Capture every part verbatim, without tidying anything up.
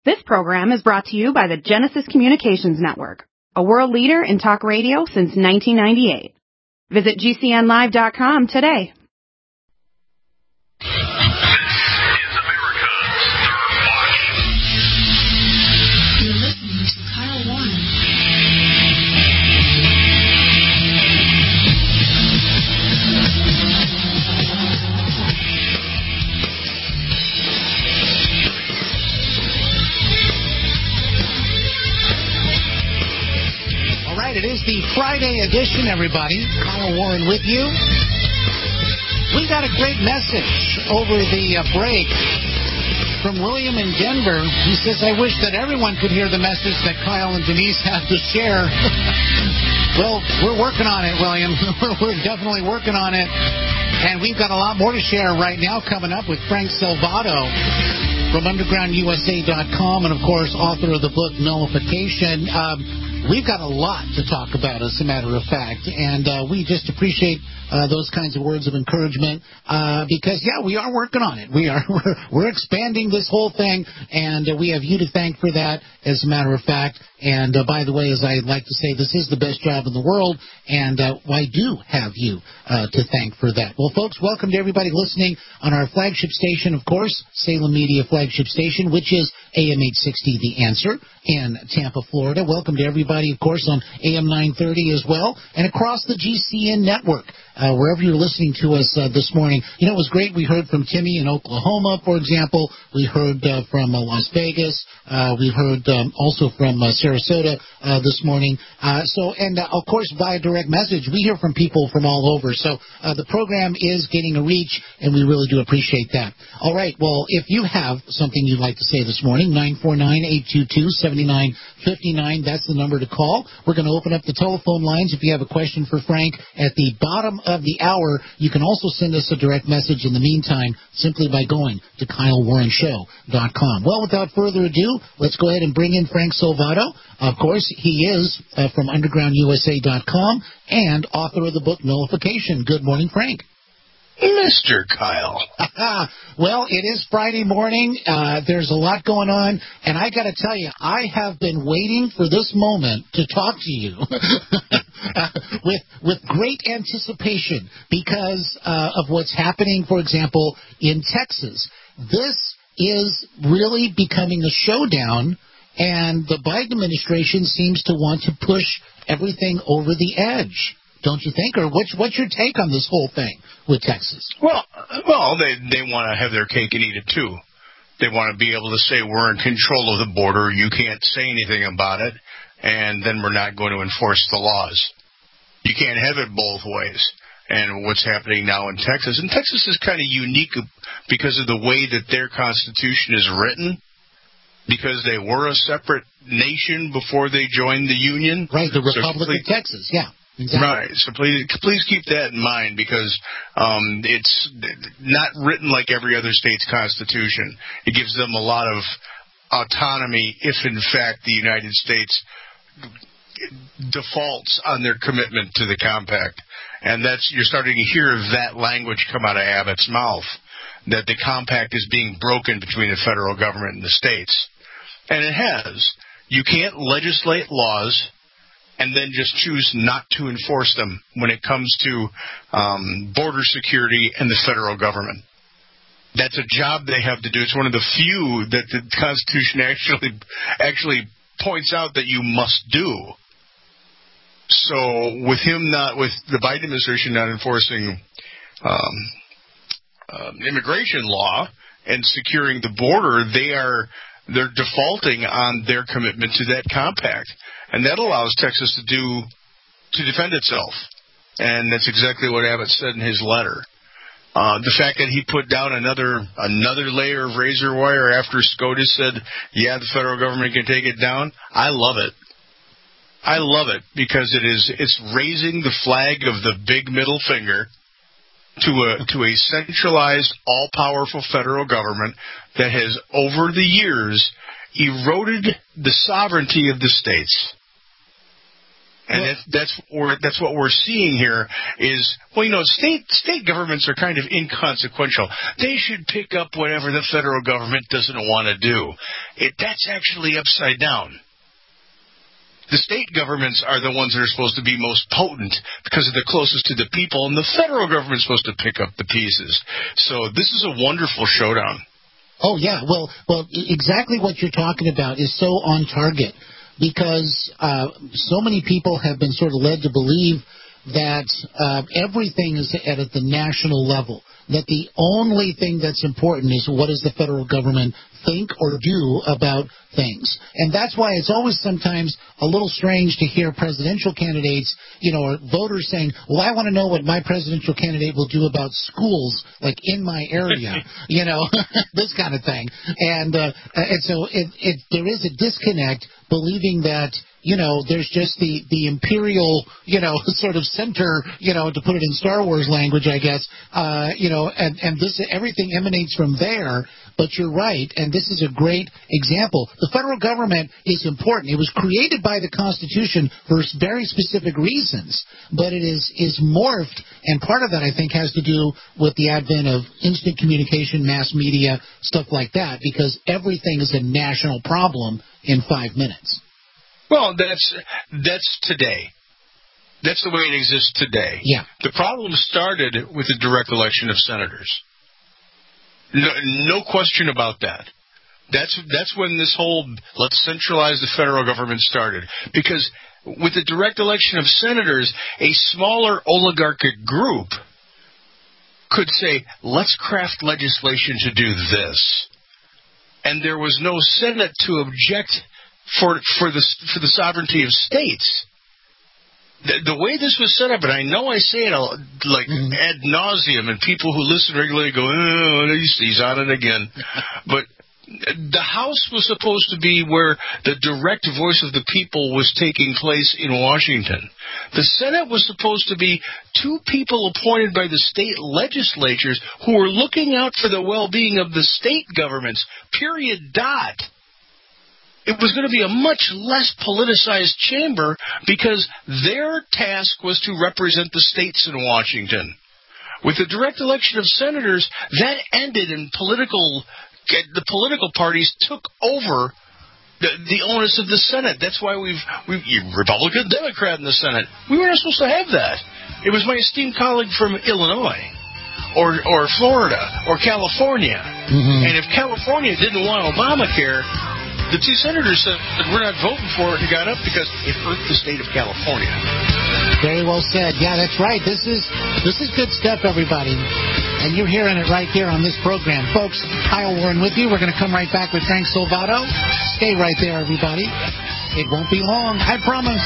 This program is brought to you by the Genesis Communications Network, a world leader in talk radio since nineteen ninety-eight. Visit G C N live dot com today. This is America's Third Watch. You're listening to Kyle Warren. All right, it is the Friday edition, everybody. Kyle Warren with you. We got a great message over the uh, break from William in Denver. He says, I wish that everyone could hear the message that Kyle and Denise have to share. Well, we're working on it, William. We're definitely working on it. And we've got a lot more to share right now coming up with Frank Salvato from underground U S A dot com and, of course, author of the book Nullification. Um, we've got a lot to talk about, as a matter of fact, and uh, we just appreciate uh, those kinds of words of encouragement uh, because, yeah, we are working on it. We are we're, we're expanding this whole thing, and uh, we have you to thank for that, as a matter of fact. And, uh, by the way, as I like to say, this is the best job in the world, and uh, I do have you uh, to thank for that. Well, folks, welcome to everybody listening on our flagship station, of course, Salem Media flagship station, which is A M eight sixty The Answer in Tampa, Florida. Welcome to everybody, of course, on A M nine thirty as well, and across the G C N network, uh, wherever you're listening to us uh, this morning. You know, it was great. We heard from Timmy in Oklahoma, for example. We heard uh, from uh, Las Vegas. Uh, we heard um, also from uh, Sarasota uh, this morning. Uh, so, and uh, of course, via direct message, we hear from people from all over. So uh, the program is getting a reach, and we really do appreciate that. All right. Well, if you have something you'd like to say this morning, nine four nine, eight two two, seven nine five nine, that's the number to call. We're going to open up the telephone lines. If you have a question for Frank at the bottom of the hour, you can also send us a direct message in the meantime simply by going to Kyle Warren Show dot com. Well, without further ado, let's go ahead and bring in Frank Salvato. Of course, he is uh, from underground U S A dot com and author of the book Nullification. Good morning, Frank. Mister Kyle. Well, it is Friday morning. Uh, there's a lot going on, and I got to tell you, I have been waiting for this moment to talk to you with with great anticipation because uh, of what's happening, for example, in Texas. This is really becoming a showdown, and the Biden administration seems to want to push everything over the edge. Don't you think? Or what's, what's your take on this whole thing with Texas? Well, well, they they want to have their cake and eat it too. They want to be able to say we're in control of the border. You can't say anything about it, and then we're not going to enforce the laws. You can't have it both ways. And what's happening now in Texas, and Texas is kind of unique because of the way that their constitution is written, because they were a separate nation before they joined the Union. Right, the Republic so of Texas, yeah. Exactly. Right. So please, please keep that in mind because um, it's not written like every other state's constitution. It gives them a lot of autonomy if, in fact, the United States defaults on their commitment to the compact. And that's you're starting to hear that language come out of Abbott's mouth, that the compact is being broken between the federal government and the states. And it has. You can't legislate laws and then just choose not to enforce them when it comes to um, border security and the federal government. That's a job they have to do. It's one of the few that the Constitution actually actually points out that you must do. So with him not, with the Biden administration not enforcing um, uh, immigration law and securing the border, they are they're defaulting on their commitment to that compact. And that allows Texas to do, to defend itself. And that's exactly what Abbott said in his letter. Uh, the fact that he put down another another layer of razor wire after SCOTUS said, yeah, the federal government can take it down, I love it. I love it because it is it's raising the flag of the big middle finger to a to a centralized, all-powerful federal government that has, over the years, eroded the sovereignty of the states. And well, that's that's or that's what we're seeing here is, well, you know, state state governments are kind of inconsequential. They should pick up whatever the federal government doesn't want to do. It, that's actually upside down. The state governments are the ones that are supposed to be most potent because they're the closest to the people, and the federal government's supposed to pick up the pieces. So this is a wonderful showdown. Oh, yeah. Well, well, exactly what you're talking about is so on target because uh, so many people have been sort of led to believe that uh, everything is at, at the national level, that the only thing that's important is what does the federal government think or do about things. And that's why it's always sometimes a little strange to hear presidential candidates, you know, or voters saying, well, I want to know what my presidential candidate will do about schools, like in my area, you know, this kind of thing. And, uh, and so it, it, there is a disconnect believing that, you know, there's just the, the imperial, you know, sort of center, you know, to put it in Star Wars language, I guess, uh, you know, and, and this, everything emanates from there. But you're right, and this is a great example. The federal government is important. It was created by the Constitution for very specific reasons, but it is, is morphed, and part of that, I think, has to do with the advent of instant communication, mass media, stuff like that, because everything is a national problem in five minutes. Well, that's that's today. That's the way it exists today. Yeah. The problem started with the direct election of senators. No, no question about that. That's that's when this whole let's centralize the federal government started. Because with the direct election of senators, a smaller oligarchic group could say, let's craft legislation to do this. And there was no Senate to object for for the for the sovereignty of states. The, the way this was set up, and I know I say it like mm-hmm. ad nauseum, and people who listen regularly go, oh, he's on it again. But the House was supposed to be where the direct voice of the people was taking place in Washington. The Senate was supposed to be two people appointed by the state legislatures who were looking out for the well-being of the state governments, period, dot. It was going to be a much less politicized chamber because their task was to represent the states in Washington. With the direct election of senators, that ended and political, the political parties took over the, the onus of the Senate. That's why we've, we've Republican, Democrat in the Senate. We weren't supposed to have that. It was my esteemed colleague from Illinois or, or Florida or California. Mm-hmm. And if California didn't want Obamacare, the two senators said we're not voting for it and got up because it hurt the state of California. Very well said. Yeah, that's right. This is this is good stuff, everybody. And you're hearing it right here on this program. Folks, Kyle Warren with you. We're going to come right back with Frank Salvato. Stay right there, everybody. It won't be long, I promise.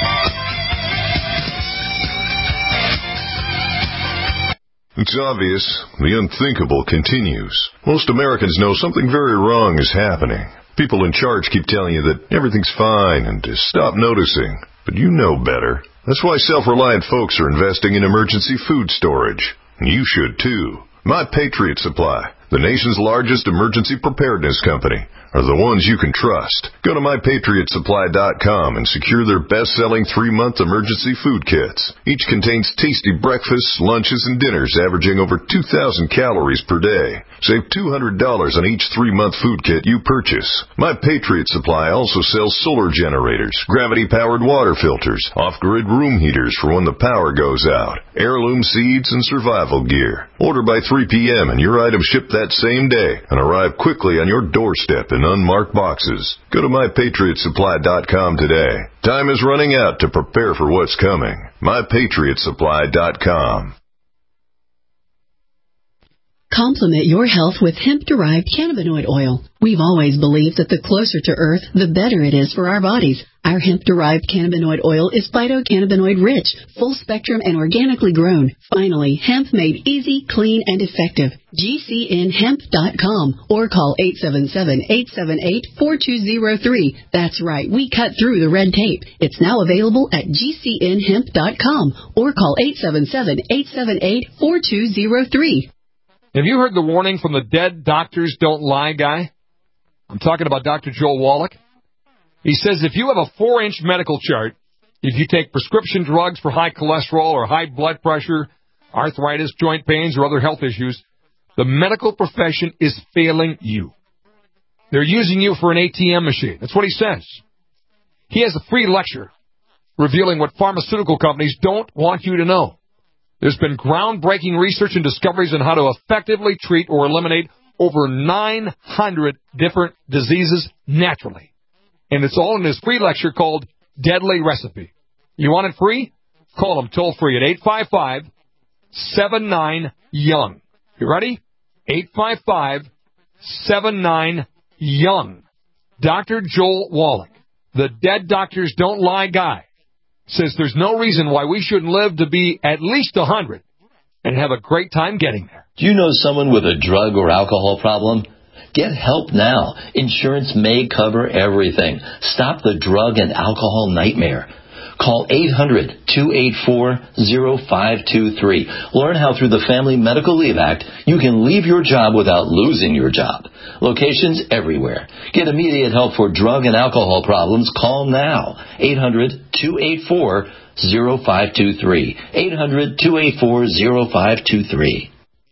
It's obvious. The unthinkable continues. Most Americans know something very wrong is happening. People in charge keep telling you that everything's fine and to stop noticing. But you know better. That's why self-reliant folks are investing in emergency food storage. And you should too. My Patriot Supply, the nation's largest emergency preparedness company, are the ones you can trust. Go to my patriot supply dot com and secure their best-selling three-month emergency food kits. Each contains tasty breakfasts, lunches, and dinners averaging over two thousand calories per day. Save two hundred dollars on each three-month food kit you purchase. My Patriot Supply also sells solar generators, gravity-powered water filters, off-grid room heaters for when the power goes out, heirloom seeds, and survival gear. Order by three p.m. and your items ship that same day and arrive quickly on your doorstep in unmarked boxes. Go to my patriot supply dot com today. Time is running out to prepare for what's coming. my patriot supply dot com. Complement your health with hemp-derived cannabinoid oil. We've always believed that the closer to Earth, the better it is for our bodies. Our hemp-derived cannabinoid oil is phytocannabinoid rich, full-spectrum, and organically grown. Finally, hemp made easy, clean, and effective. G C N hemp dot com or call eight seven seven, eight seven eight, four two zero three. That's right, we cut through the red tape. It's now available at G C N hemp dot com or call eight seven seven, eight seven eight, four two zero three. Have you heard the warning from the dead doctors don't lie guy? I'm talking about Doctor Joel Wallach. He says if you have a four-inch medical chart If you take prescription drugs for high cholesterol or high blood pressure, arthritis, joint pains, or other health issues, the medical profession is failing you. They're using you for an A T M machine. That's what he says. He has a free lecture revealing what pharmaceutical companies don't want you to know. There's been groundbreaking research and discoveries on how to effectively treat or eliminate over nine hundred different diseases naturally. And it's all in his free lecture called Deadly Recipe. You want it free? Call him toll free at eight five five, seven nine, young. You ready? eight five five, seven nine, young. Doctor Joel Wallach, the Dead Doctors Don't Lie guy, says there's no reason why we shouldn't live to be at least one hundred and have a great time getting there. Do you know someone with a drug or alcohol problem? Get help now. Insurance may cover everything. Stop the drug and alcohol nightmare. Call eight hundred, two eight four, zero five two three. Learn how through the Family Medical Leave Act you can leave your job without losing your job. Locations everywhere. Get immediate help for drug and alcohol problems. Call now. eight hundred, two eight four, zero five two three. eight hundred, two eight four, zero five two three.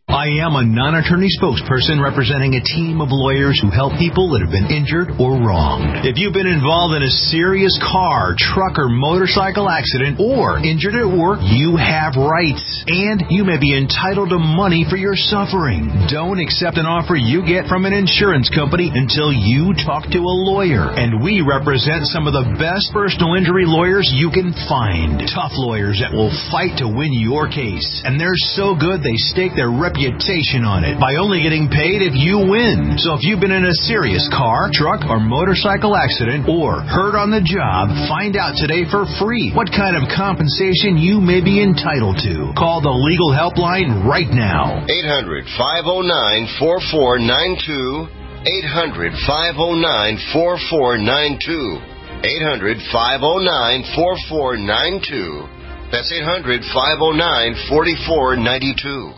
I am a non-attorney spokesperson representing a team of lawyers who help people that have been injured or wronged. If you've been involved in a serious car, truck, or motorcycle accident or injured at work, you have rights, and you may be entitled to money for your suffering. Don't accept an offer you get from an insurance company until you talk to a lawyer. And we represent some of the best personal injury lawyers you can find. Tough lawyers that will fight to win your case. And they're so good they stake their reputation on it by only getting paid if you win. So if you've been in a serious car, truck, or motorcycle accident or hurt on the job, find out today for free what kind of compensation you may be entitled to. Call the legal helpline right now. eight hundred, five oh nine, four four nine two. eight hundred, five oh nine, four four nine two. eight hundred, five oh nine, four four nine two. That's eight hundred, five oh nine, four four nine two.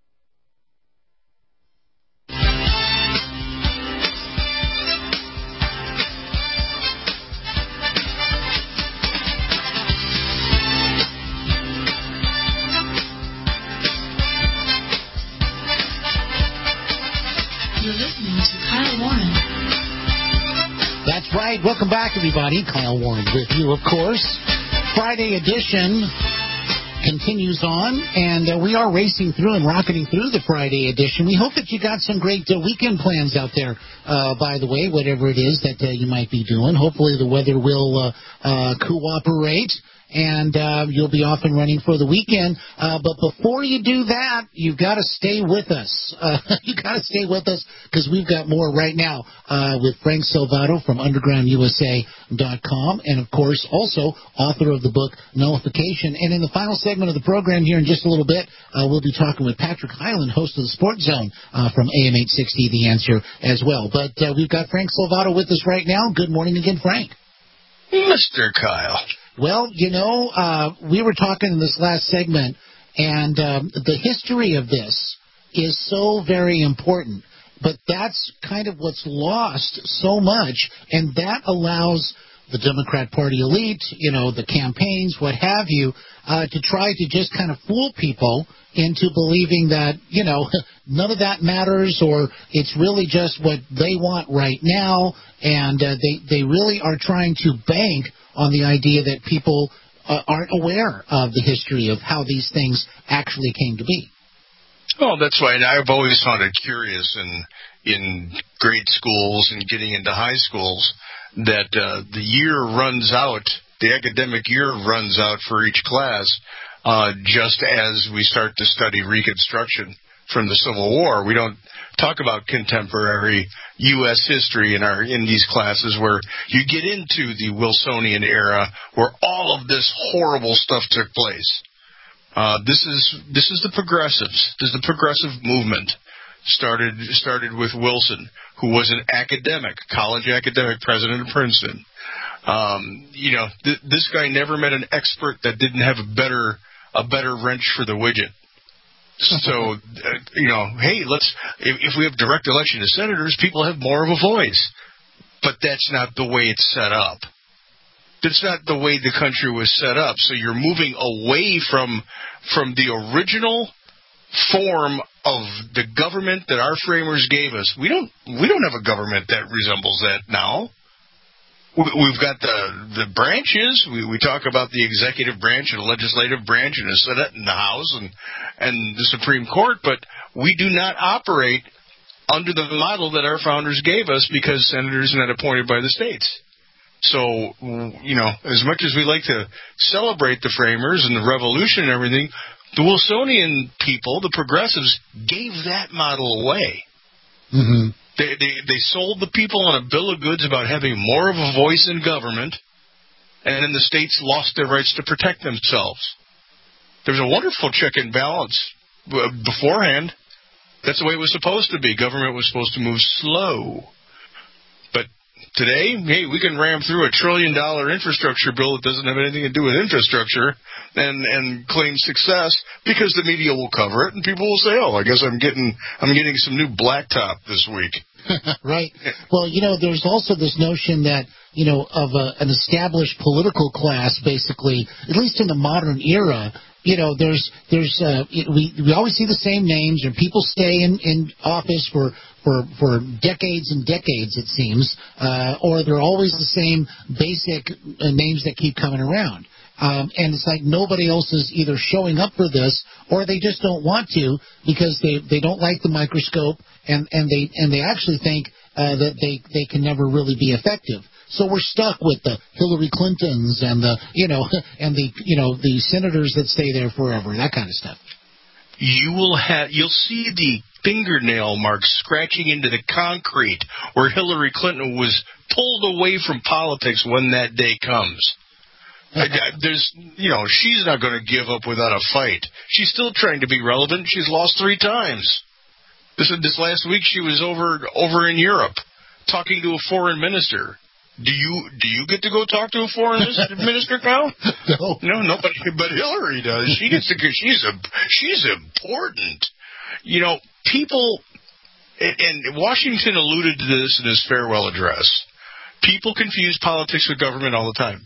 You're listening to Kyle Warren. That's right. Welcome back, everybody. Kyle Warren with you, of course. Friday edition continues on, and uh, we are racing through and rocketing through the Friday edition. We hope that you got some great uh, weekend plans out there, uh, by the way, whatever it is that uh, you might be doing. Hopefully the weather will uh, uh, cooperate, and uh, you'll be off and running for the weekend. Uh, but before you do that, you've got to stay with us. Uh, you've got to stay with us because we've got more right now uh, with Frank Salvato from underground U S A dot com, and, of course, also author of the book Nullification. And in the final segment of the program here in just a little bit, uh, we'll be talking with Patrick Hyland, host of the Sports Zone uh, from A M eight sixty, The Answer, as well. But uh, we've got Frank Salvato with us right now. Good morning again, Frank. Mister Kyle. Well, you know, uh, we were talking in this last segment, and um, the history of this is so very important. But that's kind of what's lost so much, and that allows the Democrat Party elite, you know, the campaigns, what have you, uh, to try to just kind of fool people into believing that, you know, none of that matters, or it's really just what they want right now, and uh, they, they really are trying to bank on the idea that people uh, aren't aware of the history of how these things actually came to be. Oh, that's why I've always found it curious in in grade schools and getting into high schools that uh, the year runs out, the academic year runs out for each class uh, just as we start to study Reconstruction from the Civil War. We don't talk about contemporary U S history in our in these classes where you get into the Wilsonian era where all of this horrible stuff took place. Uh, this is this is the progressives. This is the progressive movement. Started started with Wilson, who was an academic, college academic, president of Princeton. Um, you know, th- this guy never met an expert that didn't have a better a better wrench for the widget. So, uh, you know, hey, let's if, if we have direct election to senators, people have more of a voice. But that's not the way it's set up. That's not the way the country was set up. So you're moving away from from the original form of the government that our framers gave us. We don't we don't have a government that resembles that now. We've got the the branches. We, we talk about the executive branch and the legislative branch and the Senate and the House and and the Supreme Court, but we do not operate under the model that our founders gave us because senators are not appointed by the states. So, you know, as much as we like to celebrate the framers and the revolution and everything, the Wilsonian people, the progressives, gave that model away. Mm-hmm. They, they they sold the people on a bill of goods about having more of a voice in government, and then the states lost their rights to protect themselves. There's a wonderful check and balance beforehand. That's the way it was supposed to be. Government was supposed to move slow. But today, hey, we can ram through a trillion dollar infrastructure bill that doesn't have anything to do with infrastructure and, and claim success because the media will cover it and people will say, oh, I guess I'm getting I'm getting some new blacktop this week. Right. Well, you know, there's also this notion that, you know, of a, an established political class, basically, at least in the modern era. You know, there's there's uh, we we always see the same names, and people stay in, in office for, for for decades and decades, it seems, uh, or they're always the same basic uh, names that keep coming around. Um, and it's like nobody else is either showing up for this, or they just don't want to because they, they don't like the microscope, and, and they and they actually think uh, that they, they can never really be effective. So we're stuck with the Hillary Clintons and the you know and the you know the senators that stay there forever, that kind of stuff. You will have you'll see the fingernail marks scratching into the concrete where Hillary Clinton was pulled away from politics when that day comes. There's, you know, she's not going to give up without a fight. She's still trying to be relevant. She's lost three times. This this last week she was over over in Europe talking to a foreign minister. Do you do you get to go talk to a foreign minister, Cal? No, no, nobody. But Hillary does. She gets to. She's a she's important. You know, people, and Washington alluded to this in his farewell address. People confuse politics with government all the time.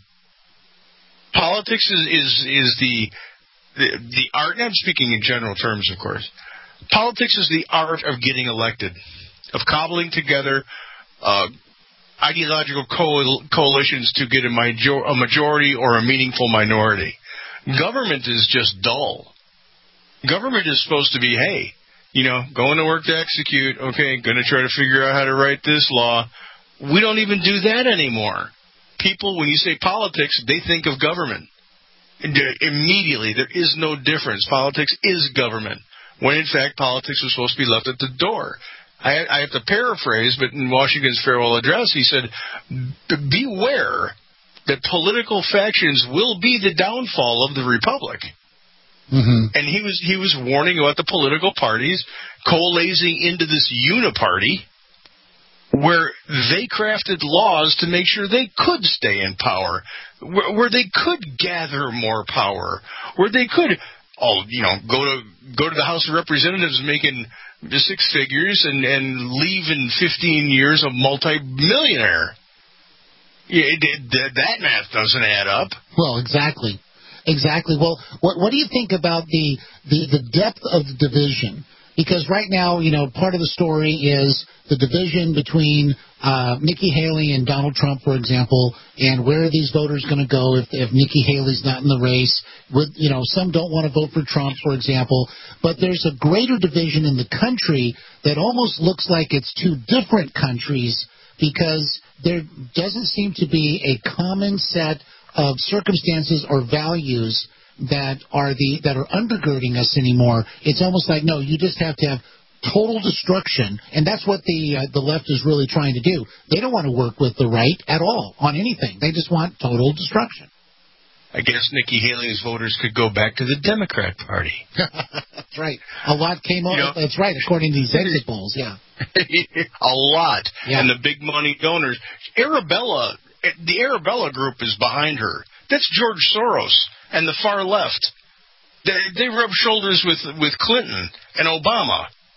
Politics is is, is the, the the art, and I'm speaking in general terms, of course. Politics is the art of getting elected, of cobbling together uh, ideological co- coalitions to get a, major- a majority or a meaningful minority. Government is just dull. Government is supposed to be, hey, you know, going to work to execute, okay, going to try to figure out how to write this law. We don't even do that anymore. People, when you say politics, they think of government. Immediately, there is no difference. Politics is government, when in fact politics was supposed to be left at the door. I, I have to paraphrase, but in Washington's farewell address, he said, beware that political factions will be the downfall of the republic. Mm-hmm. And he was he was warning about the political parties coalescing into this uniparty where they crafted laws to make sure they could stay in power, where, where they could gather more power, where they could, oh, you know, go to go to the House of Representatives making six figures and, and leave in fifteen years a multi-millionaire. Yeah, it, it, that math doesn't add up. Well, exactly. Exactly. Well, what what do you think about the, the, the depth of the division? Because right now, you know, part of the story is the division between uh, Nikki Haley and Donald Trump, for example, and where are these voters going to go if, if Nikki Haley's not in the race? With, you know, some don't want to vote for Trump, for example. But there's a greater division in the country that almost looks like it's two different countries because there doesn't seem to be a common set of circumstances or values that are the that are undergirding us anymore. It's almost like, no, you just have to have total destruction, and that's what the uh, the left is really trying to do. They don't want to work with the right at all on anything. They just want total destruction. I guess Nikki Haley's voters could go back to the Democrat Party. That's right. A lot came up. You know, that's right, according to these exit polls, yeah. A lot. Yeah. And the big money donors. Arabella, the Arabella group is behind her. That's George Soros and the far left. They, they rub shoulders with with Clinton and Obama.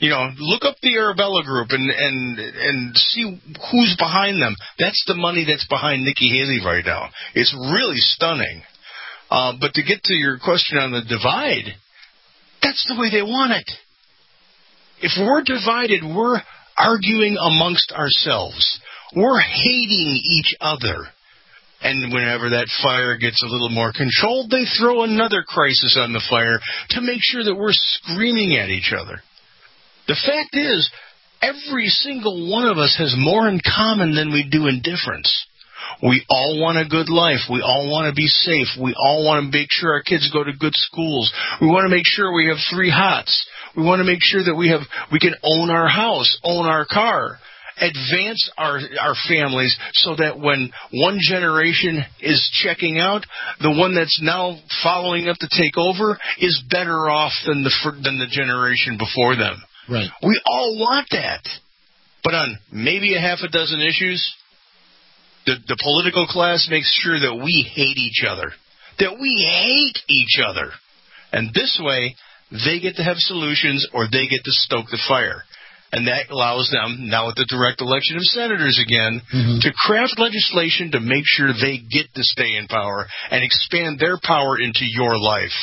You know, look up the Arabella Group and, and and see who's behind them. That's the money that's behind Nikki Haley right now. It's really stunning. Uh, but to get to your question on the divide, that's the way they want it. If we're divided, we're arguing amongst ourselves. We're hating each other. And whenever that fire gets a little more controlled, they throw another crisis on the fire to make sure that we're screaming at each other. The fact is, every single one of us has more in common than we do in difference. We all want a good life. We all want to be safe. We all want to make sure our kids go to good schools. We want to make sure we have three hots. We want to make sure that we have we can own our house, own our car, advance our our families so that when one generation is checking out, the one that's now following up to take over is better off than the than the generation before them. Right. We all want that. But on maybe a half a dozen issues, the, the political class makes sure that we hate each other, that we hate each other. And this way, they get to have solutions or they get to stoke the fire. And that allows them, now with the direct election of senators again, mm-hmm. to craft legislation to make sure they get to stay in power and expand their power into your life.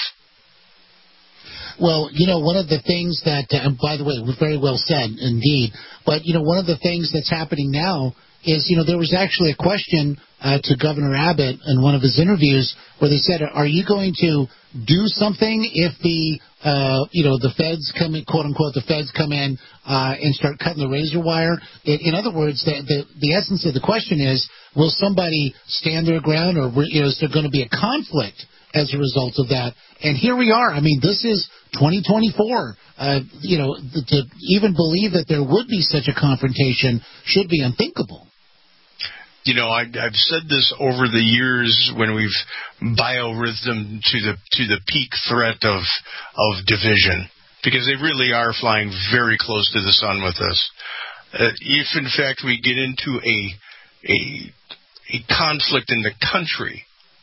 Well, you know, one of the things that, uh, and by the way, very well said, indeed, but, you know, one of the things that's happening now is, you know, there was actually a question uh, to Governor Abbott in one of his interviews where they said, are you going to do something if the, uh, you know, the feds come in, quote unquote, the feds come in uh, and start cutting the razor wire? In, in other words, the, the, the essence of the question is, will somebody stand their ground, or you know, is there going to be a conflict as a result of that? And here we are. I mean, this is twenty twenty-four. Uh, you know, to even believe that there would be such a confrontation should be unthinkable. You know, I, I've said this over the years when we've biorhythmed to the to the peak threat of of division, because they really are flying very close to the sun with us. Uh, if in fact we get into a a a conflict in the country.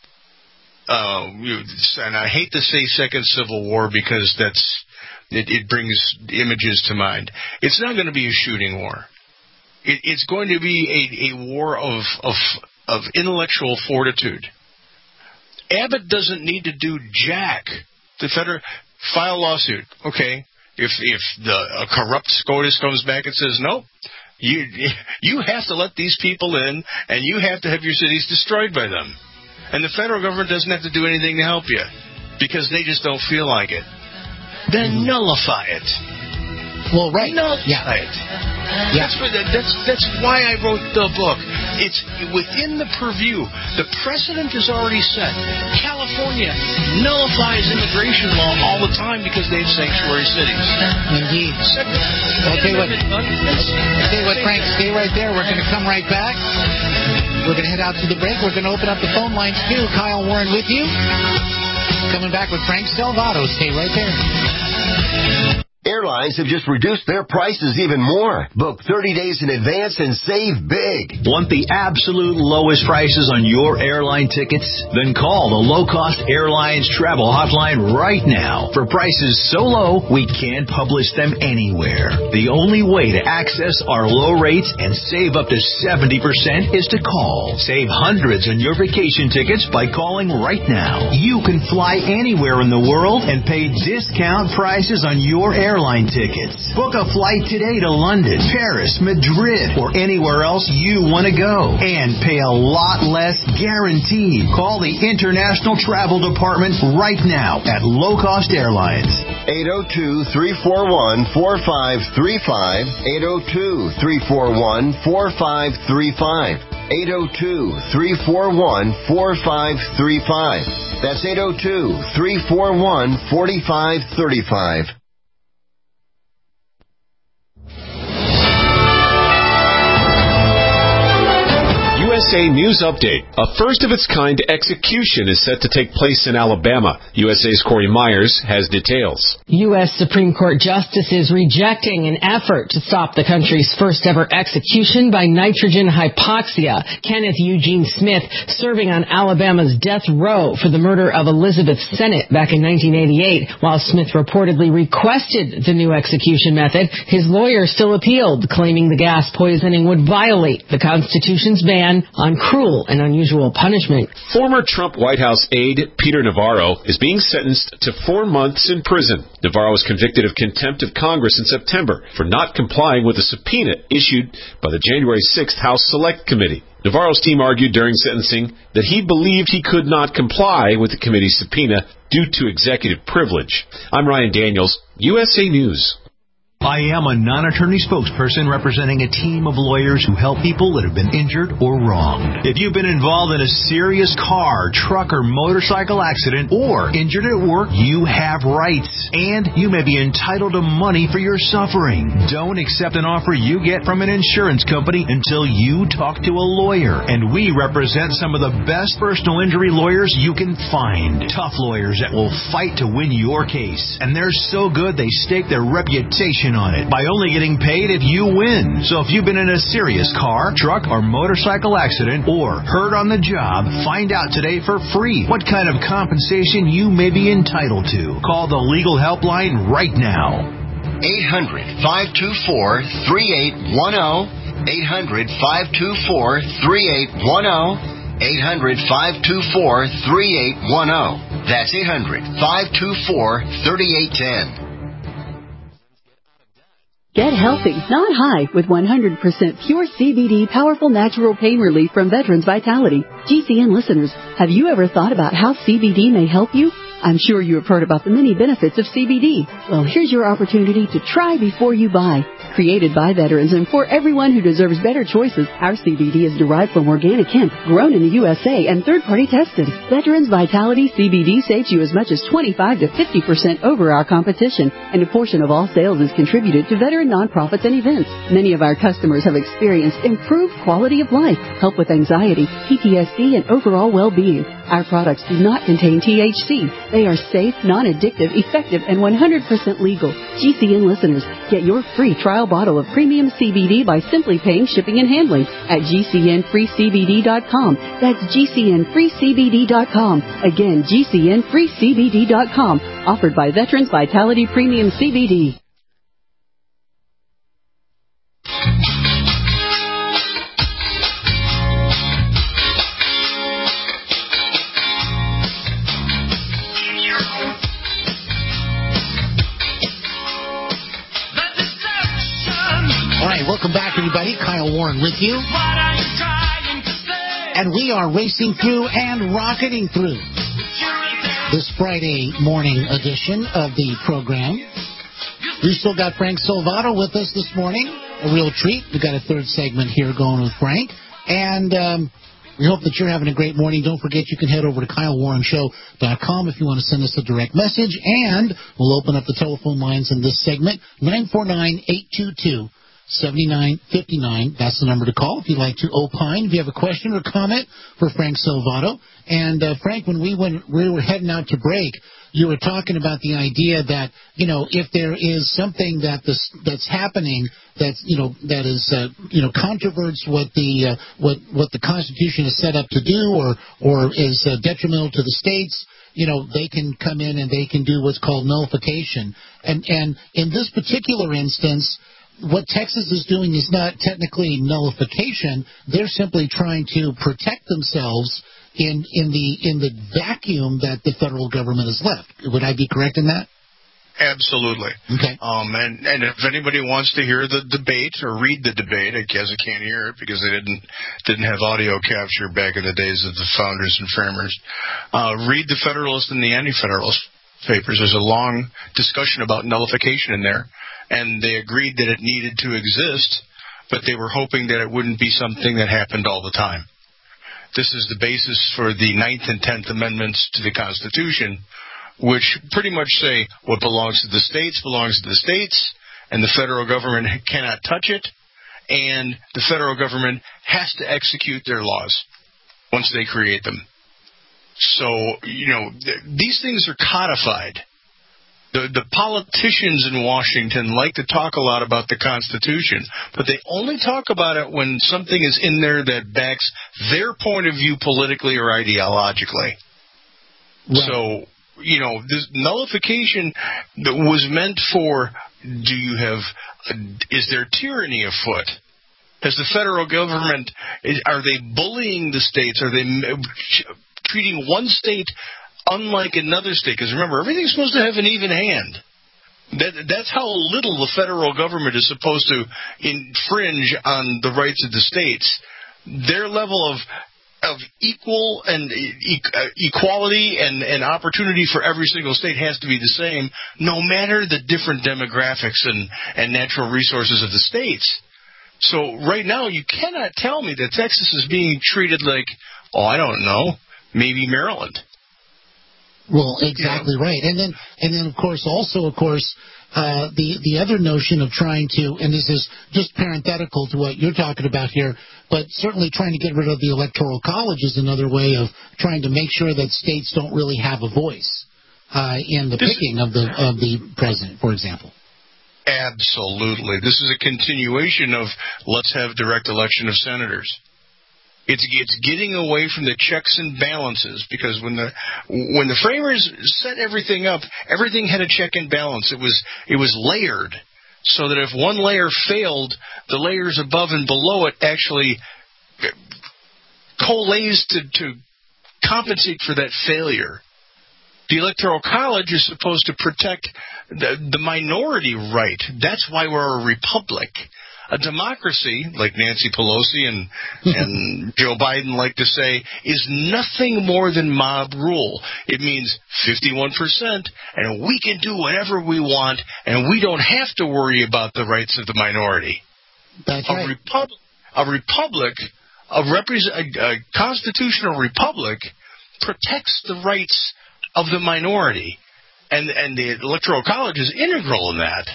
Uh, and I hate to say second civil war because that's it, it brings images to mind. It's not going to be a shooting war. It, it's going to be a, a war of, of of intellectual fortitude. Abbott doesn't need to do jack. The federal file a lawsuit. Okay, if if the a corrupt SCOTUS comes back and says no, you you have to let these people in, and you have to have your cities destroyed by them. And the federal government doesn't have to do anything to help you because they just don't feel like it. Then nullify it. Well, right. Nullify yeah. it. Yeah. That's, what, that's, that's why I wrote the book. It's within the purview. The precedent is already set. California nullifies immigration law all the time because they have sanctuary cities. Indeed. Okay, what, okay, what, Frank, stay right there. We're going to come right back. We're going to head out to the break. We're going to open up the phone lines, too. Kyle Warren with you. Coming back with Frank Salvato. Stay right there. Airlines have just reduced their prices even more. Book thirty days in advance and save big. Want the absolute lowest prices on your airline tickets? Then call the Low Cost Airlines Travel Hotline right now. For prices so low, we can't publish them anywhere. The only way to access our low rates and save up to seventy percent is to call. Save hundreds on your vacation tickets by calling right now. You can fly anywhere in the world and pay discount prices on your airline Airline tickets. Book a flight today to London, Paris, Madrid, or anywhere else you want to go and pay a lot less guaranteed. Call the International Travel Department right now at Low Cost Airlines. eight oh two, three four one, four five three five. eight oh two, three four one, four five three five. eight oh two, three four one, four five three five. That's eight oh two, three four one, four five three five. U S S A News Update. A first-of-its-kind execution is set to take place in Alabama. U S A's Corey Myers has details. U S Supreme Court justices rejecting an effort to stop the country's first-ever execution by nitrogen hypoxia. Kenneth Eugene Smith, serving on Alabama's death row for the murder of Elizabeth Sennett back in nineteen eighty-eight. While Smith reportedly requested the new execution method, his lawyer still appealed, claiming the gas poisoning would violate the Constitution's ban on cruel and unusual punishment. Former Trump White House aide Peter Navarro is being sentenced to four months in prison. Navarro was convicted of contempt of Congress in September for not complying with a subpoena issued by the January sixth House Select Committee. Navarro's team argued during sentencing that he believed he could not comply with the committee's subpoena due to executive privilege. I'm Ryan Daniels, U S A News. I am a non-attorney spokesperson representing a team of lawyers who help people that have been injured or wronged. If you've been involved in a serious car, truck, or motorcycle accident or injured at work, you have rights, and you may be entitled to money for your suffering. Don't accept an offer you get from an insurance company until you talk to a lawyer, and we represent some of the best personal injury lawyers you can find. Tough lawyers that will fight to win your case, and they're so good they stake their reputation on it by only getting paid if you win. So if you've been in a serious car, truck, or motorcycle accident or hurt on the job, find out today for free what kind of compensation you may be entitled to. Call the legal helpline right now. eight hundred, five two four, three eight one zero. eight hundred, five two four, three eight one zero. eight hundred, five two four, three eight one zero. That's eight hundred, five two four, three eight one zero. Get healthy, not high, with one hundred percent pure C B D powerful natural pain relief from Veterans Vitality. G C N listeners, have you ever thought about how C B D may help you? I'm sure you have heard about the many benefits of C B D. Well, here's your opportunity to try before you buy. Created by veterans and for everyone who deserves better choices, our C B D is derived from organic hemp, grown in the U S A and third-party tested. Veterans Vitality C B D saves you as much as twenty-five to fifty percent over our competition, and a portion of all sales is contributed to veteran nonprofits and events. Many of our customers have experienced improved quality of life, help with anxiety, P T S D, and overall well-being. Our products do not contain T H C. They are safe, non-addictive, effective, and one hundred percent legal. G C N listeners, get your free trial bottle of premium C B D by simply paying shipping and handling at G C N free C B D dot com. That's G C N free C B D dot com. Again, G C N free C B D dot com. Offered by Veterans Vitality Premium C B D. Welcome back, everybody. Kyle Warren with you. And we are racing through and rocketing through this Friday morning edition of the program. We still got Frank Salvato with us this morning. A real treat. We've got a third segment here going with Frank. And um, we hope that you're having a great morning. Don't forget you can head over to Kyle Warren Show dot com if you want to send us a direct message. And we'll open up the telephone lines in this segment. nine four nine, eight two two, seven nine five nine. That's the number to call if you'd like to opine. If you have a question or comment for Frank Salvato. And, uh, Frank, when we, when we were heading out to break, you were talking about the idea that, you know, if there is something that this, that's happening that's, you know, that is, uh, you know, controverts what the, uh, what, what the Constitution is set up to do or, or is uh, detrimental to the states, you know, they can come in and they can do what's called nullification. And, and in this particular instance, what Texas is doing is not technically nullification. They're simply trying to protect themselves in, in the in the vacuum that the federal government has left. Would I be correct in that? Absolutely. Okay. Um, and, and if anybody wants to hear the debate or read the debate, I guess I can't hear it because they didn't didn't have audio capture back in the days of the founders and framers. Uh, read the Federalist and the Anti-Federalist papers. There's a long discussion about nullification in there. And they agreed that it needed to exist, but they were hoping that it wouldn't be something that happened all the time. This is the basis for the Ninth and Tenth Amendments to the Constitution, which pretty much say what belongs to the states belongs to the states, and the federal government cannot touch it, and the federal government has to execute their laws once they create them. So, you know, th- these things are codified. The, the politicians in Washington like to talk a lot about the Constitution, but they only talk about it when something is in there that backs their point of view politically or ideologically. Right. So, you know, this nullification that was meant for, do you have, is there tyranny afoot? Has the federal government, are they bullying the states? Are they treating one state unlike another state? Because remember, everything's supposed to have an even hand. That, that's how little the federal government is supposed to infringe on the rights of the states. Their level of of equal and e- equality and, and opportunity for every single state has to be the same, no matter the different demographics and, and natural resources of the states. So right now, you cannot tell me that Texas is being treated like, oh, I don't know, maybe Maryland. Well, exactly yeah. right. And then, and then, of course, also, of course, uh, the, the other notion of trying to, and this is just parenthetical to what you're talking about here, but certainly trying to get rid of the Electoral College is another way of trying to make sure that states don't really have a voice uh, in the this, picking of the of the president, for example. Absolutely. This is a continuation of let's have direct election of senators. It's it's getting away from the checks and balances, because when the when the framers set everything up, everything had a check and balance. It was it was layered, so that if one layer failed, the layers above and below it actually coalesced to, to compensate for that failure. The Electoral College is supposed to protect the, the minority right. That's why we're a republic. A democracy, like Nancy Pelosi and, and Joe Biden like to say, is nothing more than mob rule. It means fifty-one percent, and we can do whatever we want, and we don't have to worry about the rights of the minority. That's a right. Repub- a republic, a, repres- a, a constitutional republic, protects the rights of the minority, and and the Electoral College is integral in that.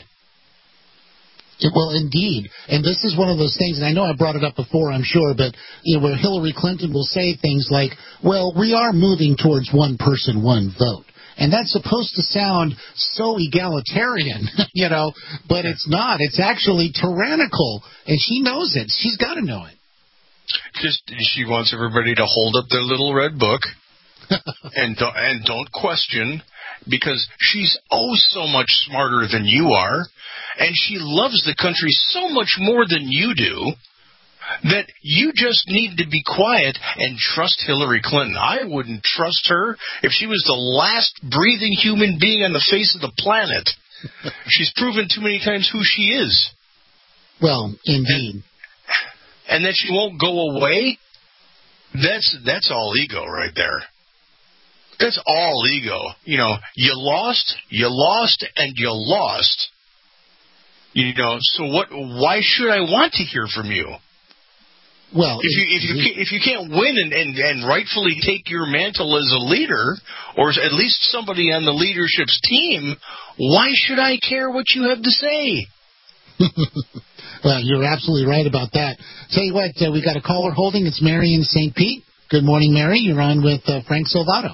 Well, indeed. And this is one of those things, and I know I brought it up before, I'm sure, but you know, where Hillary Clinton will say things like, well, we are moving towards one person, one vote. And that's supposed to sound so egalitarian, you know, but it's not. It's actually tyrannical, and she knows it. She's got to know it. Just she wants everybody to hold up their little red book and don't, and don't question, because she's oh so much smarter than you are, and she loves the country so much more than you do, that you just need to be quiet and trust Hillary Clinton. I wouldn't trust her if she was the last breathing human being on the face of the planet. She's proven too many times who she is. Well, indeed. And, and that she won't go away, that's that's all ego right there. That's all ego. You know, you lost, you lost, and you lost. You know, so what? Why should I want to hear from you? Well, if you if you can't, if you can't win and, and, and rightfully take your mantle as a leader, or at least somebody on the leadership's team, why should I care what you have to say? Well, you're absolutely right about that. Tell you what, uh, we got a caller holding. It's Mary in Saint Pete. Good morning, Mary. You're on with uh, Frank Silvato.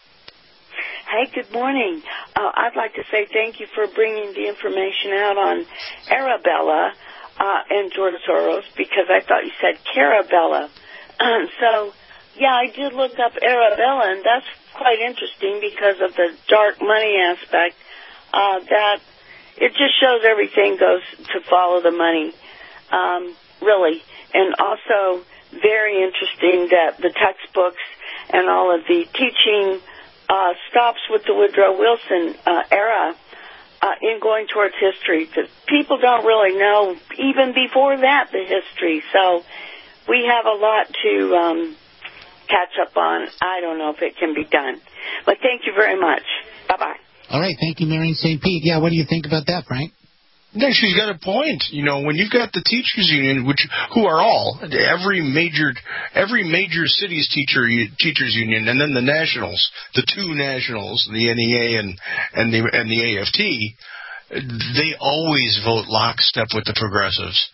Hey, good morning. Uh, I'd like to say thank you for bringing the information out on Arabella uh, and George Soros, because I thought you said Carabella. Um, so, yeah, I did look up Arabella, and that's quite interesting because of the dark money aspect. Uh, that it just shows everything goes to follow the money, um, really. And also very interesting that the textbooks and all of the teaching Uh, stops with the Woodrow Wilson uh, era uh, in going towards history, because people don't really know, even before that, the history. So we have a lot to um, catch up on. I don't know if it can be done. But thank you very much. Bye-bye. All right. Thank you, Mary in Saint Pete. Yeah, what do you think about that, Frank? No, she's got a point. You know, when you've got the teachers union, which who are all every major every major city's teacher teachers union, and then the nationals, the two nationals, the N E A and and the and the A F T, they always vote lockstep with the progressives.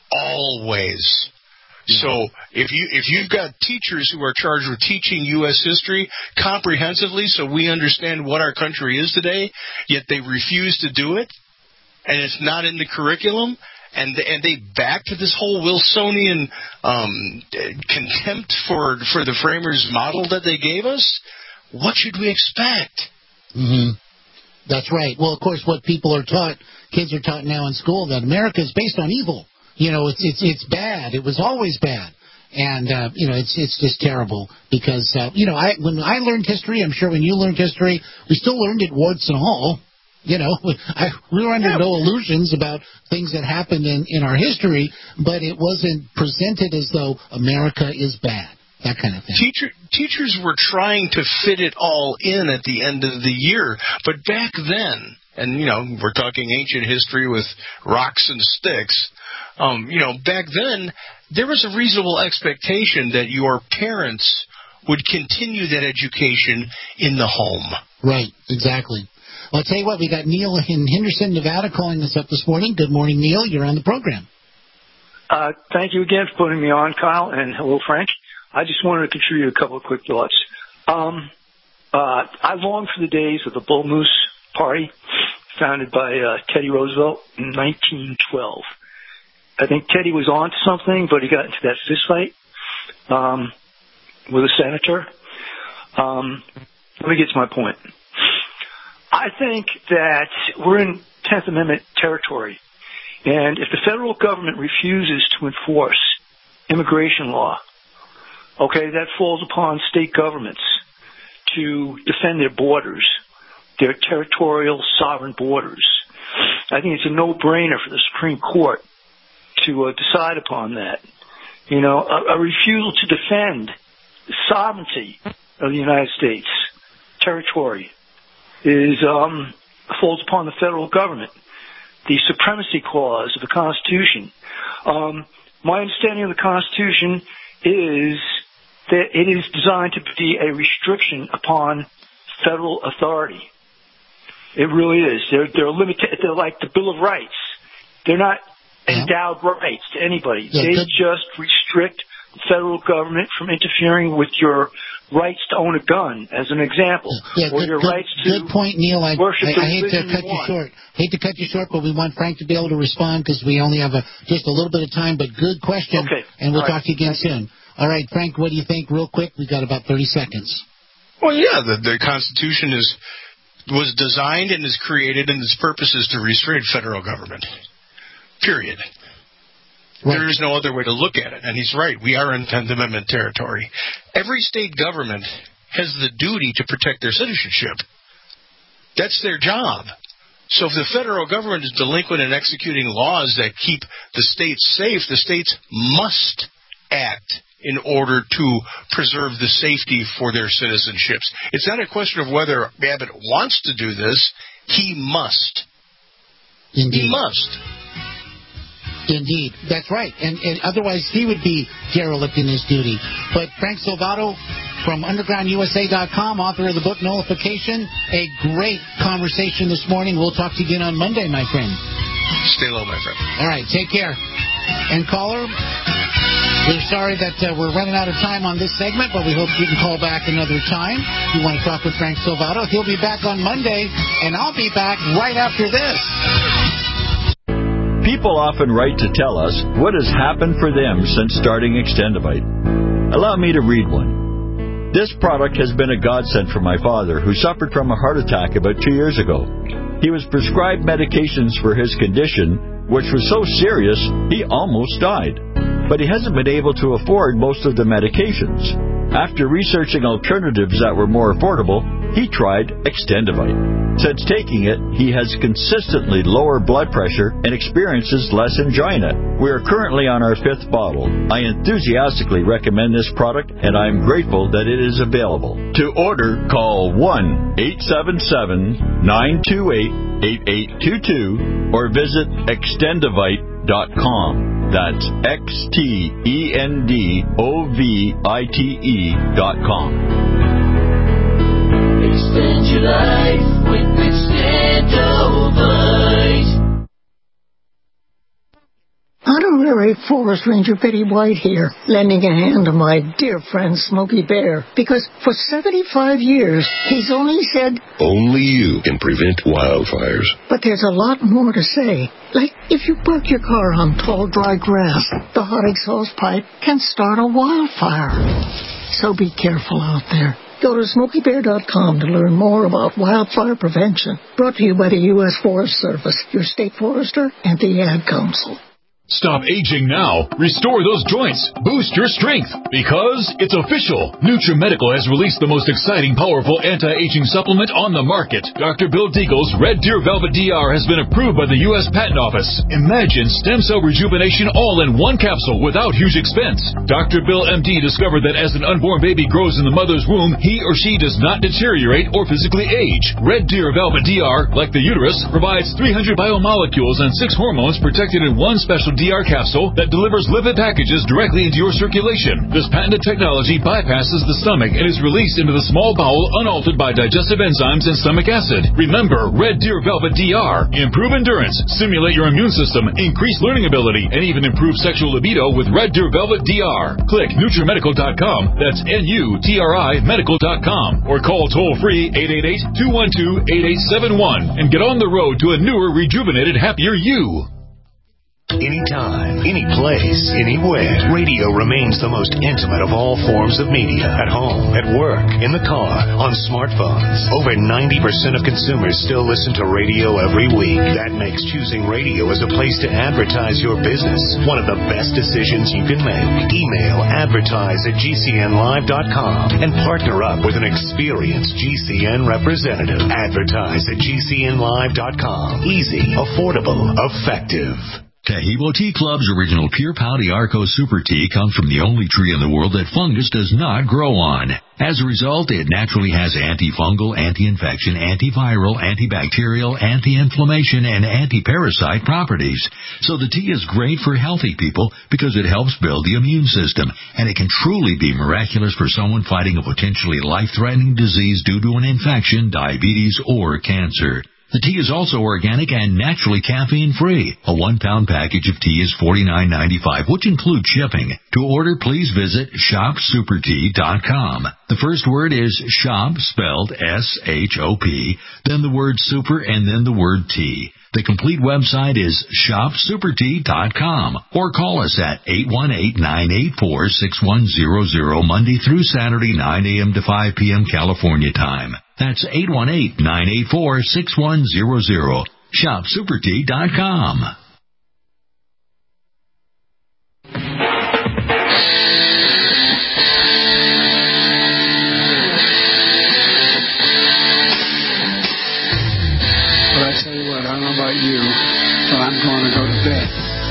Always. So if you if you've got teachers who are charged with teaching U S history comprehensively so we understand what our country is today, yet they refuse to do it, and it's not in the curriculum, and and they back to this whole Wilsonian um, contempt for for the framers' model that they gave us, what should we expect? Mm-hmm. That's right. Well, of course, what people are taught, kids are taught now in school, that America is based on evil. You know, it's it's it's bad. It was always bad, and uh, you know, it's it's just terrible because uh, you know, I when I learned history, I'm sure when you learned history, we still learned it warts and all. You know, I, we were under no illusions about things that happened in in our history, but it wasn't presented as though America is bad. That kind of thing. Teacher, teachers were trying to fit it all in at the end of the year, but back then, and you know, we're talking ancient history with rocks and sticks. Um, you know, back then, there was a reasonable expectation that your parents would continue that education in the home. Right, exactly. Well, I'll tell you what, we got Neil in Henderson, Nevada, calling us up this morning. Good morning, Neil. You're on the program. Uh, thank you again for putting me on, Kyle, and hello, Frank. I just wanted to contribute a couple of quick thoughts. Um, uh, I long for the days of the Bull Moose Party, founded by uh, Teddy Roosevelt in nineteen twelve. I think Teddy was on to something, but he got into that fist fight um, with a senator. Um, let me get to my point. I think that we're in tenth Amendment territory, and if the federal government refuses to enforce immigration law, okay, that falls upon state governments to defend their borders, their territorial sovereign borders. I think it's a no-brainer for the Supreme Court to uh, decide upon that. You know, a, a refusal to defend the sovereignty of the United States territory is um, falls upon the federal government. The supremacy clause of the Constitution. Um, my understanding of the Constitution is that it is designed to be a restriction upon federal authority. It really is. They're they're limited. They're like the Bill of Rights. They're not endowed rights to anybody. Yeah, they good. just restrict the federal government from interfering with your rights to own a gun, as an example, yeah, or good, your good, rights to good point, Neil. I, worship I, the I hate to religion cut you you want. short. Hate to cut you short, but we want Frank to be able to respond because we only have a, just a little bit of time. But good question, okay. and we'll All talk right. to you again Thank soon. You. All right, Frank, what do you think? Real quick, we got about thirty seconds. Well, yeah, the, the Constitution is was designed and is created, and its purpose is to restrain federal government. Period. Right. There is no other way to look at it. And he's right. We are in tenth Amendment territory. Every state government has the duty to protect their citizenship. That's their job. So if the federal government is delinquent in executing laws that keep the states safe, the states must act in order to preserve the safety for their citizenships. It's not a question of whether Abbott wants to do this. He must. Indeed. He must. Indeed. That's right. And, and otherwise he would be derelict in his duty. But Frank Salvato from underground U S A dot com, author of the book Nullification, a great conversation this morning. We'll talk to you again on Monday, my friend. Stay low, my friend. All right. Take care. And caller, we're sorry that uh, we're running out of time on this segment, but we hope you can call back another time. If you want to talk with Frank Salvato, he'll be back on Monday, and I'll be back right after this. People often write to tell us what has happened for them since starting Extendivite. Allow me to read one. This product has been a godsend for my father, who suffered from a heart attack about two years ago. He was prescribed medications for his condition, which was so serious he almost died. But he hasn't been able to afford most of the medications. After researching alternatives that were more affordable, he tried Extendivite. Since taking it, he has consistently lower blood pressure and experiences less angina. We are currently on our fifth bottle. I enthusiastically recommend this product, and I am grateful that it is available. To order, call one eight seven seven, nine two eight, eight eight two two or visit extendivite dot com. That's X T E N D O V I T E dot com. Extend your life with Extendivite. Honorary Forest Ranger Betty White here, lending a hand to my dear friend Smokey Bear, because for seventy-five years, he's only said, Only you can prevent wildfires. But there's a lot more to say. Like, if you park your car on tall, dry grass, the hot exhaust pipe can start a wildfire. So be careful out there. Go to smokey bear dot com to learn more about wildfire prevention. Brought to you by the U S Forest Service, your state forester, and the Ad Council. Stop aging now. Restore those joints. Boost your strength. Because it's official. NutriMedical has released the most exciting, powerful anti-aging supplement on the market. Doctor Bill Deagle's Red Deer Velvet D R has been approved by the U S Patent Office. Imagine stem cell rejuvenation all in one capsule without huge expense. Doctor Bill M D discovered that as an unborn baby grows in the mother's womb, he or she does not deteriorate or physically age. Red Deer Velvet D R, like the uterus, provides three hundred biomolecules and six hormones protected in one special D R capsule that delivers lipid packages directly into your circulation. This patented technology bypasses the stomach and is released into the small bowel unaltered by digestive enzymes and stomach acid. Remember, Red Deer Velvet D R. Improve endurance, stimulate your immune system, increase learning ability, and even improve sexual libido with Red Deer Velvet D R. Click NutriMedical dot com, that's N U T R I medical dot com, or call toll-free eight eight eight, two one two, eight eight seven one and get on the road to a newer, rejuvenated, happier you. Anytime, any place, anywhere, radio remains the most intimate of all forms of media. At home, at work, in the car, on smartphones. Over ninety percent of consumers still listen to radio every week. That makes choosing radio as a place to advertise your business one of the best decisions you can make. Email advertise at G C N live dot com and partner up with an experienced G C N representative. Advertise at G C N live dot com. Easy, affordable, effective. Tahibo Tea Club's original Pure Pouty Arco Super Tea comes from the only tree in the world that fungus does not grow on. As a result, it naturally has antifungal, anti-infection, antiviral, antibacterial, anti-inflammation, and anti-parasite properties. So the tea is great for healthy people because it helps build the immune system, and it can truly be miraculous for someone fighting a potentially life-threatening disease due to an infection, diabetes, or cancer. The tea is also organic and naturally caffeine-free. A one-pound package of tea is forty-nine ninety-five, which includes shipping. To order, please visit shop super tea dot com. The first word is shop, spelled S H O P, then the word super, and then the word tea. The complete website is shop super tea dot com, or call us at eight one eight, nine eight four, six one zero zero Monday through Saturday, nine a.m. to five p.m. California time. That's eight one eight, nine eight four, six one zero zero. shop super tea dot com. But I tell you what, I don't know about you, but I'm going to go to bed.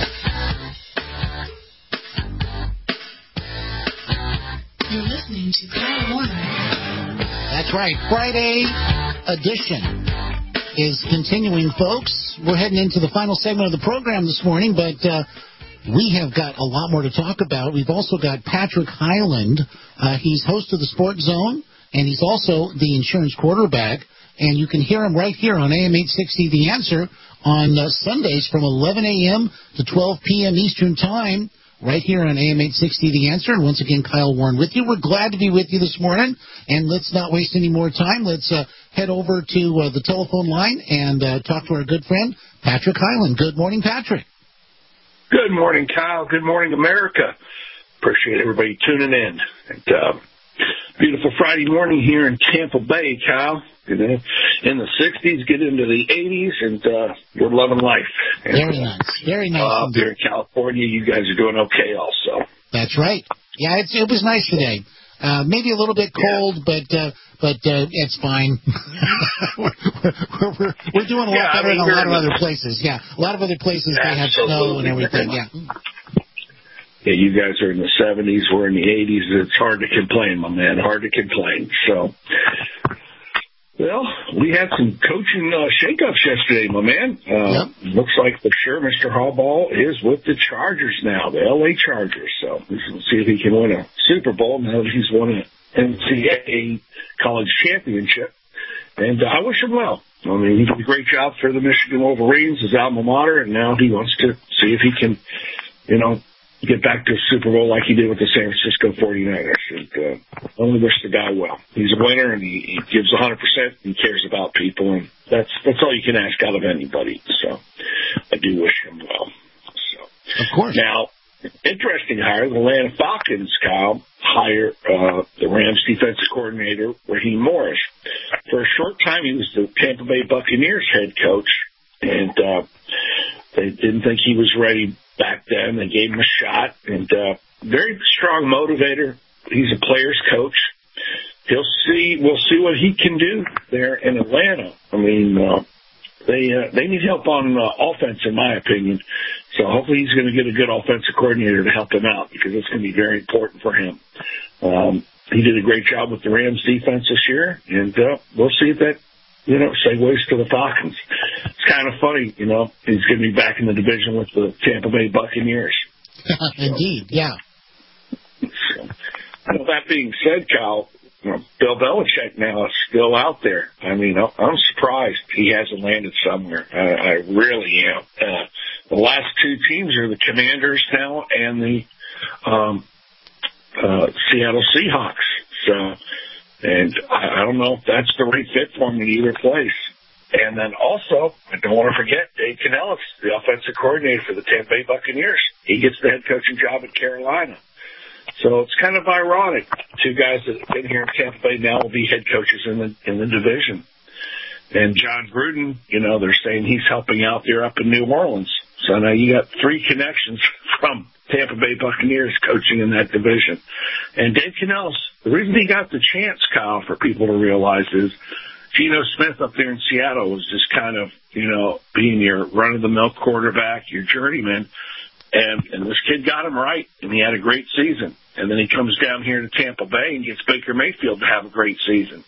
You're listening to Kyle Warner. That's right. Friday edition is continuing, folks. We're heading into the final segment of the program this morning, but uh, we have got a lot more to talk about. We've also got Patrick Hyland. Uh, he's host of the Sports Zone, and he's also the insurance quarterback. And you can hear him right here on A M eight sixty The Answer on uh, Sundays from eleven a.m. to twelve p.m. Eastern Time, right here on A M eight sixty The Answer. And once again, Kyle Warren with you. We're glad to be with you this morning. And let's not waste any more time. Let's uh, head over to uh, the telephone line and uh, talk to our good friend, Patrick Hyland. Good morning, Patrick. Good morning, Kyle. Good morning, America. Appreciate everybody tuning in. And, uh, beautiful Friday morning here in Tampa Bay, Kyle. You know, in the sixties, get into the eighties, and uh, we're loving life. And, Very nice. Very nice. Uh, up here in California, you guys are doing okay also. That's right. Yeah, it's, it was nice today. Uh, maybe a little bit cold, yeah. but uh, but uh, it's fine. we're, we're, we're, we're doing a lot yeah, better I mean, in a lot of other places. Yeah, a lot of other places they have snow and everything. Yeah. Yeah, you guys are in the seventies. We're in the eighties. It's hard to complain, my man. Hard to complain. So. Well, we had some coaching uh, shakeups yesterday, my man. Uh, yep. Looks like for sure Mister Harbaugh is with the Chargers now, the L A Chargers. So we'll see if he can win a Super Bowl now that he's won an N C double A college championship. And uh, I wish him well. I mean, he did a great job for the Michigan Wolverines, his alma mater, and now he wants to see if he can you know, get back to a Super Bowl like he did with the San Francisco forty-niners. And, uh, only wish the guy well. He's a winner, and he, he gives one hundred percent. He cares about people, and that's that's all you can ask out of anybody. So I do wish him well. So, of course. Now, interesting hire, the Atlanta Falcons, Kyle, hire uh, the Rams defensive coordinator, Raheem Morris. For a short time, he was the Tampa Bay Buccaneers head coach, and uh, they didn't think he was ready back then. They gave him a shot, and uh, very strong motivator. He's a player's coach. He'll see. We'll see what he can do there in Atlanta. I mean, uh, they uh, they need help on uh, offense, in my opinion. So hopefully he's going to get a good offensive coordinator to help him out, because it's going to be very important for him. Um, he did a great job with the Rams defense this year, and uh, we'll see if that, you know, segues to the Falcons. It's kind of funny, you know, he's going to be back in the division with the Tampa Bay Buccaneers. Indeed, yeah. So, well, that being said, Kyle, you know, Bill Belichick now is still out there. I mean, I'm surprised he hasn't landed somewhere. I, I really am. Uh, the last two teams are the Commanders now and the um, uh, Seattle Seahawks. So, and I, I don't know if that's the right fit for him in either place. And then also, I don't want to forget, Dave Canellis, the offensive coordinator for the Tampa Bay Buccaneers. He gets the head coaching job at Carolina. So it's kind of ironic. Two guys that have been here in Tampa Bay now will be head coaches in the in the division. And John Gruden, you know, they're saying he's helping out there up in New Orleans. So now you got three connections from Tampa Bay Buccaneers coaching in that division. And Dave Canellis, the reason he got the chance, Kyle, for people to realize is Geno Smith up there in Seattle was just kind of, you know, being your run-of-the-mill quarterback, your journeyman. And, and this kid got him right, and he had a great season. And then he comes down here to Tampa Bay and gets Baker Mayfield to have a great season.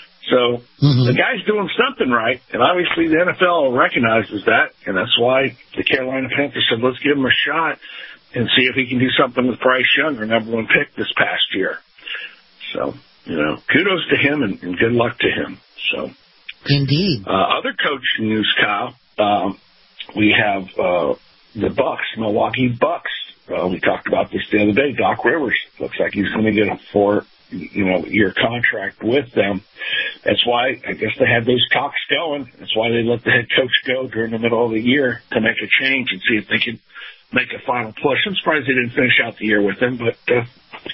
So mm-hmm. the guy's doing something right, and obviously the N F L recognizes that, and that's why the Carolina Panthers said, let's give him a shot and see if he can do something with Bryce Young, our number one pick this past year. So, you know, kudos to him, and, and good luck to him. So, indeed. Uh, other coaching news, Kyle, um, we have uh, the Bucks, Milwaukee Bucks. Uh, we talked about this the other day. Doc Rivers looks like he's going to get a four, you know, year contract with them. That's why I guess they had those talks going. That's why they let the head coach go during the middle of the year to make a change and see if they could make a final push. I'm surprised they didn't finish out the year with him, but uh,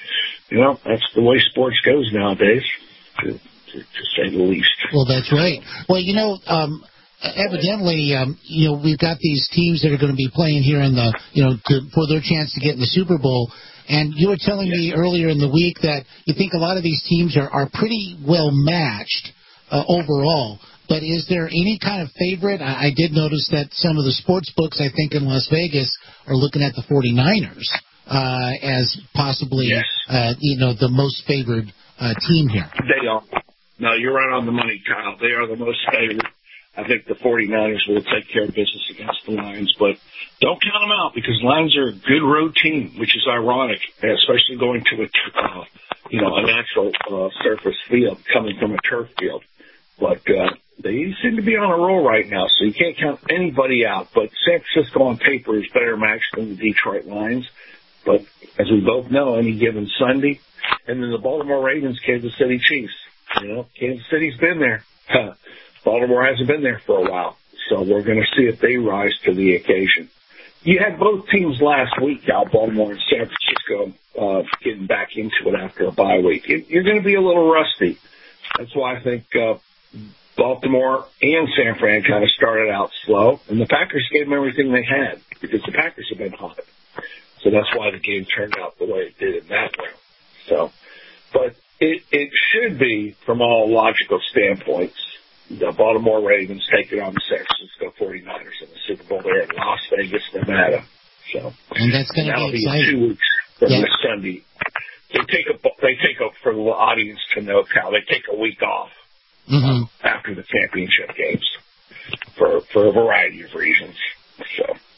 you know, that's the way sports goes nowadays, to, to, to say the least. Well, that's right. Well, you know, um, evidently, um, you know, we've got these teams that are going to be playing here in the, you know, to, for their chance to get in the Super Bowl. And you were telling me earlier in the week that you think a lot of these teams are, are pretty well matched uh, overall. But is there any kind of favorite? I, I did notice that some of the sports books, I think, in Las Vegas are looking at the forty-niners uh, as possibly, yes. uh, you know, the most favored uh, team here. They are. No, you're right on the money, Kyle. They are the most favored. I think the forty-niners will take care of business against the Lions, but don't count them out because Lions are a good road team, which is ironic, especially going to a, uh, you know, a natural uh, surface field coming from a turf field. But uh, they seem to be on a roll right now, so you can't count anybody out. But San Francisco on paper is better matched than the Detroit Lions. But as we both know, any given Sunday, and then the Baltimore Ravens, Kansas City Chiefs. You know, Kansas City's been there. Baltimore hasn't been there for a while, so we're going to see if they rise to the occasion. You had both teams last week, Al, Baltimore and San Francisco, uh, getting back into it after a bye week. You're going to be a little rusty. That's why I think uh, Baltimore and San Fran kind of started out slow, and the Packers gave them everything they had because the Packers have been hot. So that's why the game turned out the way it did in that round. So, but it, it should be, from all logical standpoints, the Baltimore Ravens taking on the San Francisco forty-niners in the Super Bowl there in Las Vegas, Nevada. So, and that's going to be exciting. Be two weeks from yeah. this Sunday. They take a they take a for the audience to know, Cal. They take a week off mm-hmm. um, after the championship games for for a variety of reasons. So,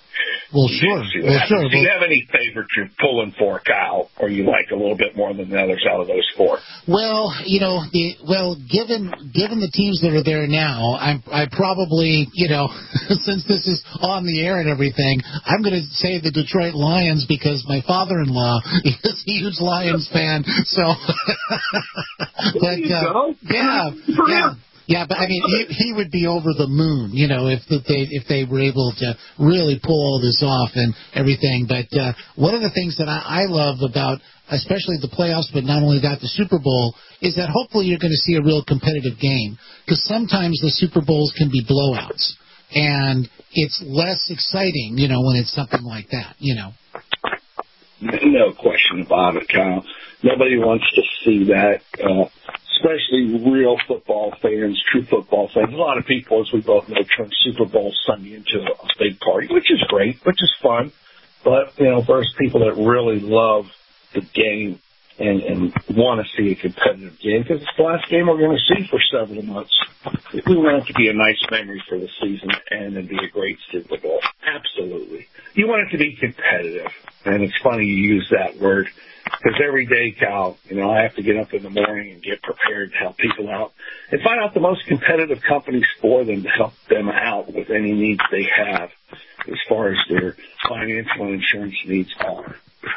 Well, sure. Well, sure. Do you have any favorites you're pulling for, Kyle, or you like a little bit more than the others out of those four? Well, you know, the, well, given given the teams that are there now, I'm I probably, you know, since this is on the air and everything, I'm going to say the Detroit Lions because my father-in-law is a huge Lions fan. So, but uh, yeah, yeah. Yeah, but I mean, he, he would be over the moon, you know, if they if they were able to really pull all this off and everything. But uh, one of the things that I, I love about, especially the playoffs, but not only that, the Super Bowl, is that hopefully you're going to see a real competitive game. Because sometimes the Super Bowls can be blowouts, and it's less exciting, you know, when it's something like that, you know. No question about it, Kyle. Nobody wants to see that. Uh, Especially real football fans, true football fans. A lot of people, as we both know, turn Super Bowl Sunday into a big party, which is great, which is fun. But, you know, versus people that really love the game and, and want to see a competitive game, because it's the last game we're going to see for several months. We want it to be a nice memory for the season and then be a great Super Bowl. Absolutely. You want it to be competitive. And it's funny you use that word. Because every day, Cal, you know, I have to get up in the morning and get prepared to help people out and find out the most competitive companies for them to help them out with any needs they have as far as their financial and insurance needs are.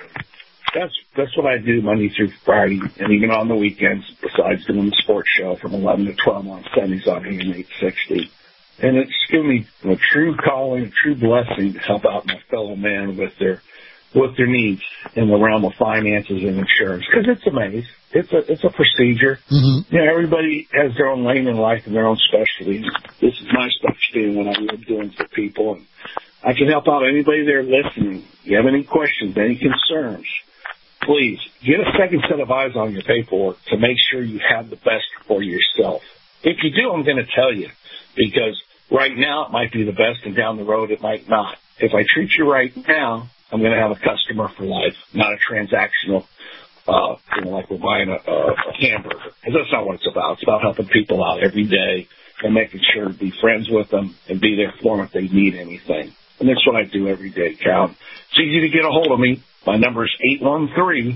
That's that's what I do Monday through Friday and even on the weekends, besides doing the sports show from eleven to twelve on Sundays on A M eight sixty. And it's given me a true calling, a true blessing to help out my fellow man with their with their needs in the realm of finances and insurance. Because it's a maze. It's a, it's a procedure. Mm-hmm. You know, everybody has their own lane in life and their own specialty. This is my specialty and what I love doing for people. And I can help out anybody there listening. If you have any questions, any concerns, please get a second set of eyes on your paperwork to make sure you have the best for yourself. If you do, I'm going to tell you, because right now it might be the best and down the road it might not. If I treat you right now, I'm going to have a customer for life, not a transactional, uh, you know, like we're buying a, a, a hamburger. Because that's not what it's about. It's about helping people out every day and making sure to be friends with them and be there for them if they need anything. And that's what I do every day, Cal. It's easy to get a hold of me. My number is eight one three,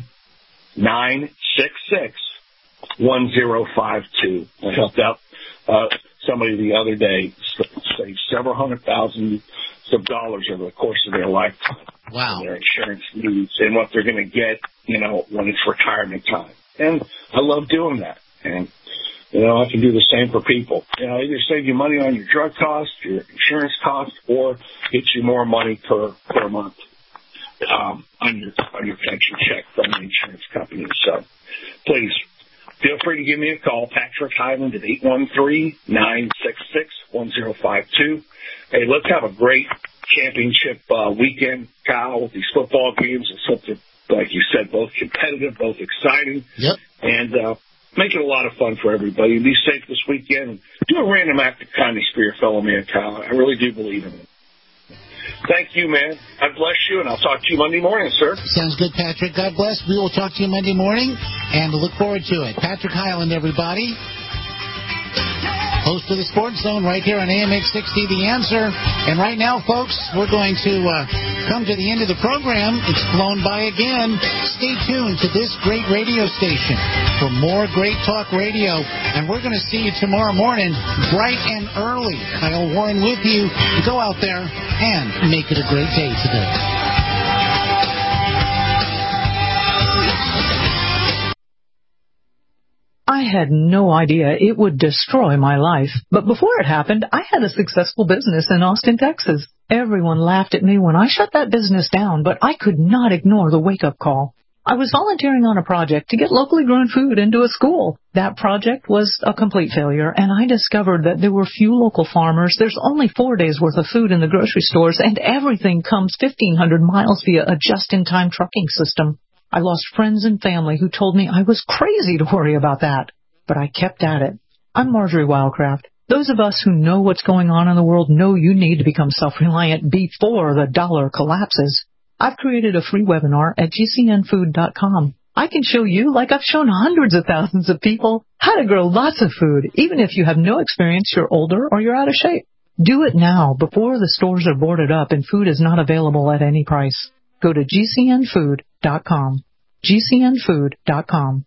nine six six, one zero five two. I helped out uh, somebody the other day save several hundred thousand of dollars over the course of their lifetime. Wow. Their insurance needs and what they're going to get, you know, when it's retirement time. And I love doing that. And, you know, I can do the same for people. You know, either save you money on your drug costs, your insurance costs, or get you more money per, per month um, on your on your pension check from the insurance company. So please feel free to give me a call, Patrick Highland at eight one three, nine six six, one zero five two. Hey, let's have a great championship uh, weekend, Kyle, with these football games. It's something, like you said, both competitive, both exciting, yep. and uh, make it a lot of fun for everybody. Be safe this weekend. Do a random act of kindness for your fellow man, Kyle. I really do believe in it. Thank you, man. God bless you, and I'll talk to you Monday morning, sir. Sounds good, Patrick. God bless. We will talk to you Monday morning, and look forward to it. Patrick Highland, everybody. Host of the Sports Zone right here on A M eight sixty, The Answer. And right now, folks, we're going to uh, come to the end of the program. It's flown by again. Stay tuned to this great radio station for more great talk radio. And we're going to see you tomorrow morning, bright and early. Kyle Warren with you. Go out there and make it a great day today. I had no idea it would destroy my life. But before it happened, I had a successful business in Austin, Texas. Everyone laughed at me when I shut that business down, but I could not ignore the wake-up call. I was volunteering on a project to get locally grown food into a school. That project was a complete failure, and I discovered that there were few local farmers. There's only four days' worth of food in the grocery stores, and everything comes fifteen hundred miles via a just-in-time trucking system. I lost friends and family who told me I was crazy to worry about that. But I kept at it. I'm Marjorie Wildcraft. Those of us who know what's going on in the world know you need to become self-reliant before the dollar collapses. I've created a free webinar at G C N food dot com. I can show you, like I've shown hundreds of thousands of people, how to grow lots of food, even if you have no experience, you're older, or you're out of shape. Do it now before the stores are boarded up and food is not available at any price. Go to G C N food dot com. G C N food dot com.